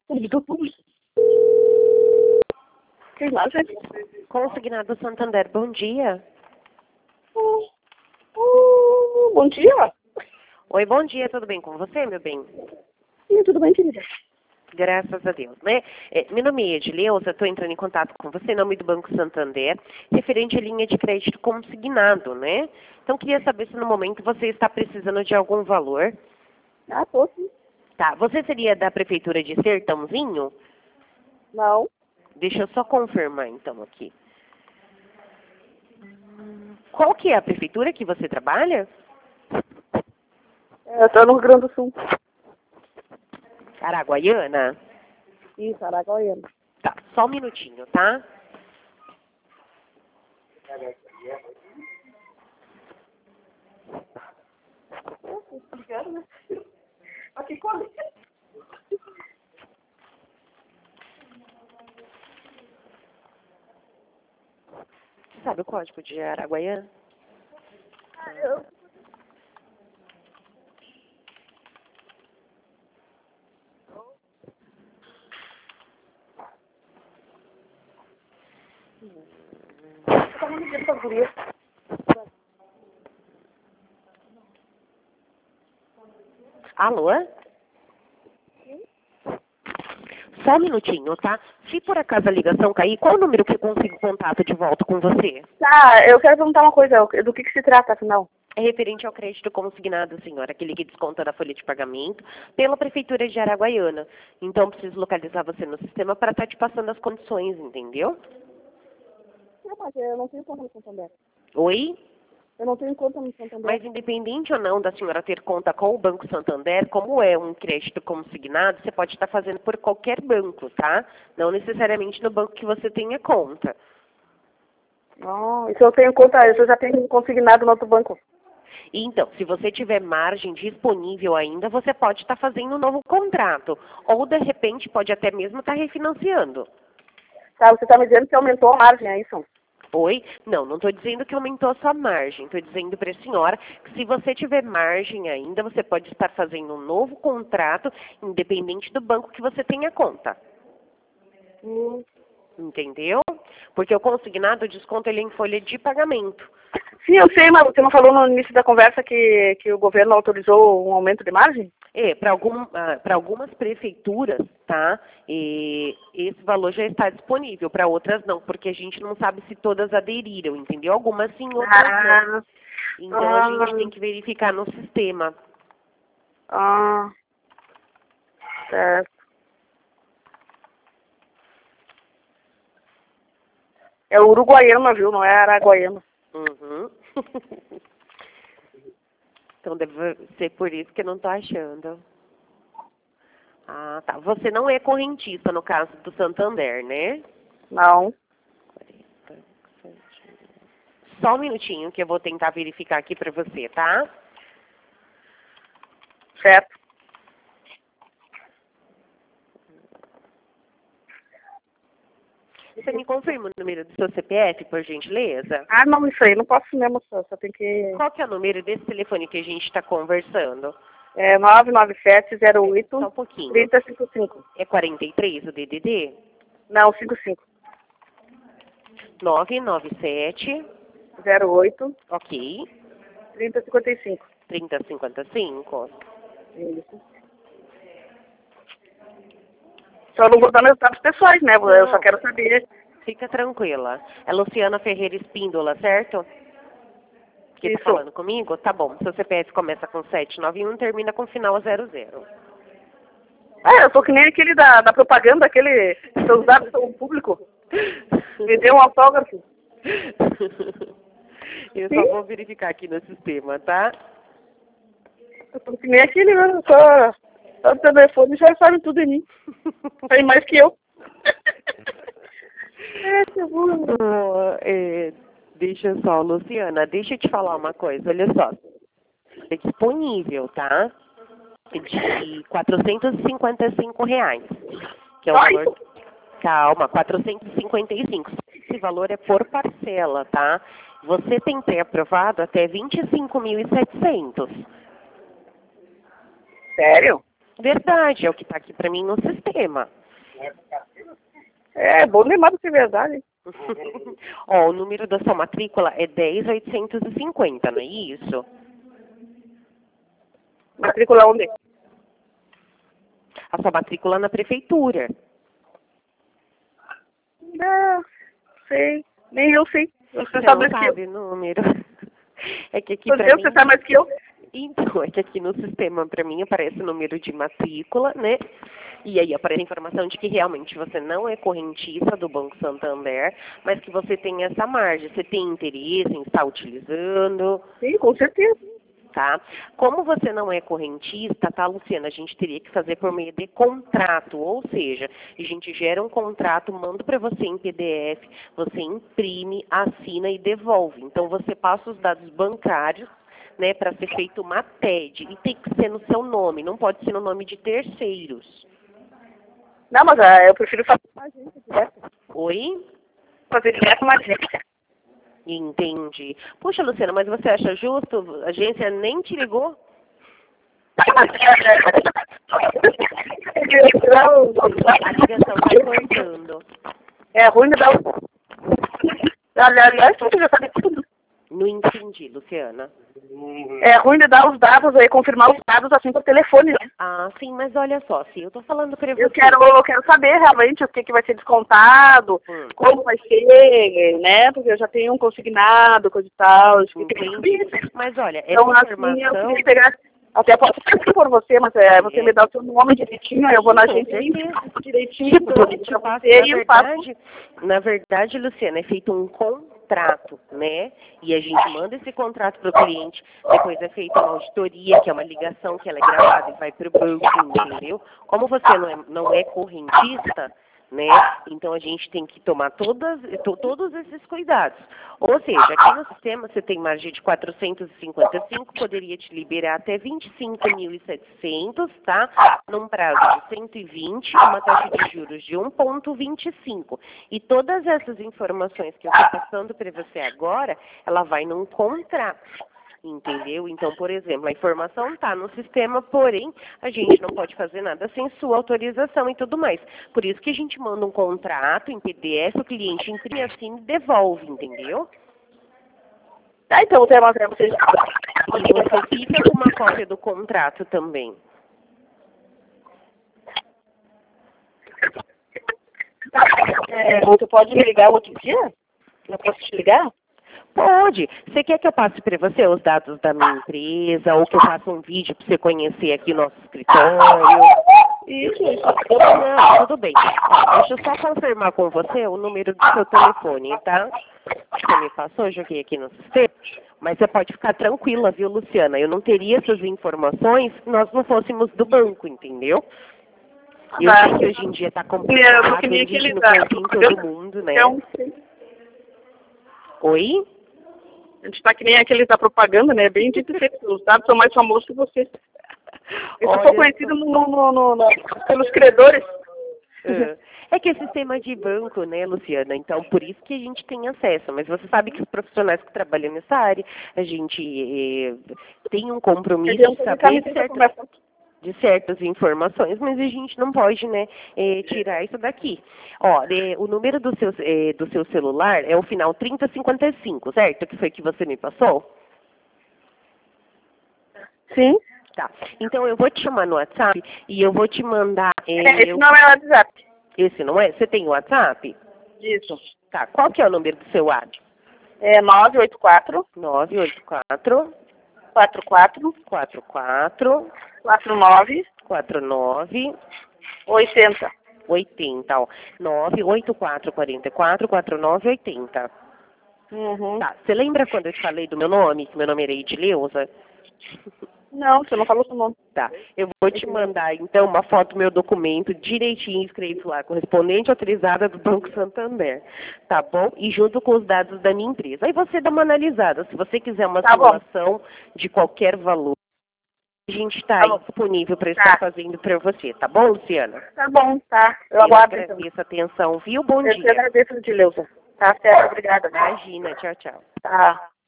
Servidor público. Quem mais, gente? Consignado Santander, bom dia. Bom dia. Oi, bom dia, tudo bem com você, meu bem? Sim, tudo bem, querida? Graças a Deus, né? Meu nome é Edileuza, estou entrando em contato com você em nome do Banco Santander, referente à linha de crédito consignado, né? Então, queria saber se no momento você está precisando de algum valor. Ah, tô sim. Tá, você seria da Prefeitura de Sertãozinho? Não. Deixa eu só confirmar, então, aqui. Qual que é a prefeitura que você trabalha? Eu tô no Rio Grande do Sul. Araguaiana? Isso, Araguaiana. Tá, só um minutinho, tá? Aqui quando? Você sabe o código de Araguaiana? Eu tava me dizendo guria. Alô? Só um minutinho, tá? Se por acaso a ligação cair, qual o número que eu consigo contato de volta com você? Tá, eu quero perguntar uma coisa. Do que se trata, afinal? É referente ao crédito consignado, senhora, aquele que desconta da folha de pagamento pela Prefeitura de Araguaiana. Então, preciso localizar você no sistema para estar te passando as condições, entendeu? Não, mas eu não tenho conta no Santander. Oi? Eu não tenho conta no Santander. Mas independente ou não da senhora ter conta com o Banco Santander, como é um crédito consignado, você pode estar fazendo por qualquer banco, tá? Não necessariamente no banco que você tenha conta. Não, isso eu tenho conta, isso eu já tenho consignado no outro banco. Então, se você tiver margem disponível ainda, você pode estar fazendo um novo contrato. Ou, de repente, pode até mesmo estar refinanciando. Tá, você tá me dizendo que aumentou a margem, é isso? Oi? Não, não estou dizendo que aumentou a sua margem. Estou dizendo para a senhora que se você tiver margem ainda, você pode estar fazendo um novo contrato, independente do banco que você tenha conta. Entendeu? Porque o consignado, o desconto ele é em folha de pagamento. Sim, eu sei, mas você não falou no início da conversa que o governo autorizou um aumento de margem? Para algumas prefeituras, tá? Esse valor já está disponível, para outras não, porque a gente não sabe se todas aderiram, entendeu? Algumas sim, outras não. Então a gente tem que verificar no sistema. Certo. É uruguaiana, viu? Não é araguaiana. Uhum. Então deve ser por isso que eu não estou achando. Ah, tá. Você não é correntista no caso do Santander, né? Não. Só um minutinho que eu vou tentar verificar aqui para você, tá? Certo. Você me confirma o número do seu CPF, por gentileza? Ah, não, isso aí não posso mesmo, só tem que... Qual que é o número desse telefone que a gente está conversando? É 99708 Só um pouquinho. 3055. É 43 o DDD? Não, 55. 997, 08 ok, 3055. 3055. Isso. Só não vou dar meus dados pessoais, né? Eu só quero saber. Fica tranquila. É Luciana Ferreira Espíndola, certo? Que tá Isso. falando comigo? Tá bom. Seu CPF começa com 791 e termina com final 00. Ah, eu tô que nem aquele da propaganda, aquele... Seus dados são públicos. Me deu um autógrafo. Eu só vou verificar aqui no sistema, tá? Eu tô que nem aquele, né? Só o telefone já sabe tudo em mim. Tem mais que eu. Que burro. Deixa só, Luciana, deixa eu te falar uma coisa, olha só. É disponível, tá? De R$ 455, que é o valor... Calma, 455. Esse valor é por parcela, tá? Você tem pré-aprovado até 25.700. Sério? Verdade, é o que está aqui para mim no sistema. É bom lembrar de ser verdade. Ó, o número da sua matrícula é 10.850, não é isso? Matrícula onde? A sua matrícula na prefeitura. Não, sei. Nem eu sei. Você Você sabe não mais que eu. sabe o número. É que aqui Meu pra Deus, mim... você sabe mais que eu. Então, é que aqui no sistema, para mim, aparece o número de matrícula, né? E aí aparece a informação de que realmente você não é correntista do Banco Santander, mas que você tem essa margem. Você tem interesse em estar utilizando, Sim, com certeza. tá? Como você não é correntista, tá, Luciana? A gente teria que fazer por meio de contrato, ou seja, a gente gera um contrato, manda para você em PDF, você imprime, assina e devolve. Então, você passa os dados bancários, né, para ser feito uma TED. E tem que ser no seu nome, não pode ser no nome de terceiros. Não, mas eu prefiro fazer uma agência direto. Oi? Fazer direto uma agência. Entendi. Puxa, Luciana, mas você acha justo? A agência nem te ligou? A ligação está cortando. É ruim de dar o... Aliás, você já sabe tudo. Não entendi, Luciana. É ruim de dar os dados aí, confirmar os dados assim por telefone, né? Ah, sim, mas olha só, se eu tô falando para você... Eu quero saber realmente o que vai ser descontado, como vai ser, né? Porque eu já tenho um consignado, coisa e tal. Entendi. Mas olha, essa Então, assim, informação... eu queria pegar... Até posso fazer por você, mas você me dá o seu nome direitinho, aí eu vou na agência direitinho, Na verdade, Luciana, é feito um contrato, né? E a gente manda esse contrato para o cliente, depois é feita uma auditoria, que é uma ligação que ela é gravada e vai para o banco, entendeu? Como você não é correntista, né? Então a gente tem que tomar todos esses cuidados. Ou seja, aqui no sistema você tem margem de 455, poderia te liberar até 25.700, tá? Num prazo de 120, uma taxa de juros de 1,25. E todas essas informações que eu estou passando para você agora, ela vai num contrato. Entendeu? Então, por exemplo, a informação está no sistema, porém, a gente não pode fazer nada sem sua autorização e tudo mais. Por isso que a gente manda um contrato em PDF, o cliente imprime assim e devolve, entendeu? Tá, então vou mostrar pra vocês. E você fica com uma cópia do contrato também. Você pode me ligar outro dia? Eu posso te ligar? Pode. Você quer que eu passe para você os dados da minha empresa ou que eu faça um vídeo para você conhecer aqui o nosso escritório? Isso. Não, tudo bem. Deixa eu só confirmar com você o número do seu telefone, tá? Você me passou, eu joguei aqui no sistema. Mas você pode ficar tranquila, viu, Luciana? Eu não teria essas informações se nós não fôssemos do banco, entendeu? Eu sei que hoje em dia está complicado, a gente não confia em todo mundo, né? Oi? A gente tá que nem aqueles da propaganda, né? Bem dito e feito. Os dados são mais famosos que você. Eu sou conhecido pelos credores. É que é sistema de banco, né, Luciana? Então, por isso que a gente tem acesso. Mas você sabe que os profissionais que trabalham nessa área, a gente tem um compromisso de saber de certas informações, mas a gente não pode, né, tirar isso daqui. Ó, o número do seu celular é o final 3055, certo? Que foi que você me passou? Sim. Tá. Então eu vou te chamar no WhatsApp e eu vou te mandar... esse não é o WhatsApp. Esse não é? Você tem o WhatsApp? Isso. Tá. Qual que é o número do seu WhatsApp? É 984 984 44 44 49 80. 80, ó. 984 44 49 80. Uhum. Tá. Você lembra quando eu te falei do meu nome? Que meu nome era Edileuza? Não, você não falou seu nome. Tá. Eu vou te mandar, então, uma foto do meu documento direitinho escrito lá, correspondente autorizada do Banco Santander. Tá bom? E junto com os dados da minha empresa. Aí você dá uma analisada. Se você quiser uma simulação de qualquer valor, a gente está aí disponível para estar fazendo para você. Tá bom, Luciana? Tá bom, tá. Eu aguardo. Agradeço a atenção, viu? Bom dia. Eu agradeço, Edileuza. Tá certo, obrigada. Imagina. Tchau, tchau. Tá.